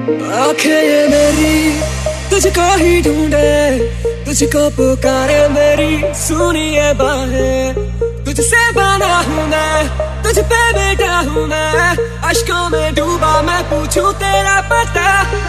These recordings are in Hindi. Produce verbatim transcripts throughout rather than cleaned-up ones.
आंखें ये मेरी तुझको ही ढूंढे, तुझको पुकारे मेरी सुनिए बाहें। तुझसे बना हूँ मैं, तुझ पे बैठा हूँ मैं, अश्कों में डूबा मैं पूछूं तेरा पता।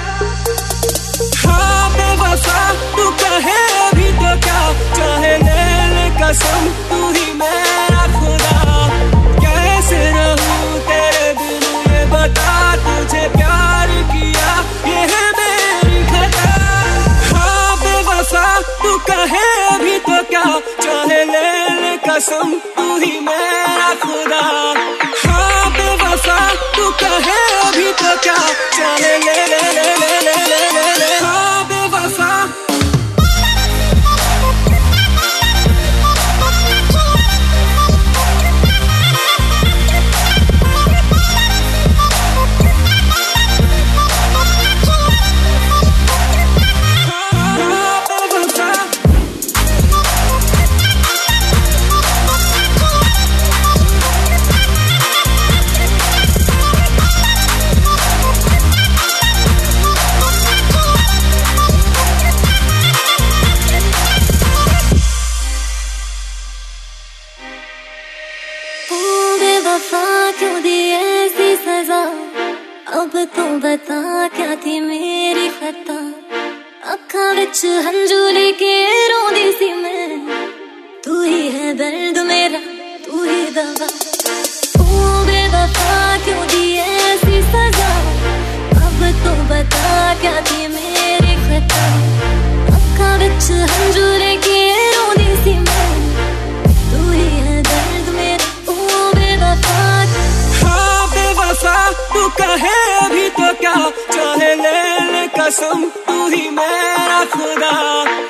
हाँ बेवफा तू कहे अभी तो क्या, चाहे ले ले कसम तू ही मेरा खुदा। कैसे रहूं तेरे बिन ये बता, तुझे प्यार किया ये है मेरी खता। हाँ बेवफा तू कहे अभी तो क्या, चाहे ले ले कसम तू ही मेरा खुदा। हाँ बेवफा तू कहे अभी तो क्या, चाहे ले ले ले ले ले ले ले ले। हाँ बेवफा क्यों दी ऐसी सजा, अब तू बता क्या थी मेरी खता। अखा विच हंजू लेके रोंदी सी मैं, तू ही है दर्द मेरा तू ही दवा। तू बेवफा क्यों दी ऐसी सजा, अब तू बता क्या थी मेरी खता। अखा विच हंजू लेके रोंदी सी मैं, तू ही है दर्द मेरा तू बेवफा। तू कहे अभी तो क्या, चाहे ले ले कसम तू ही मेरा खुदा।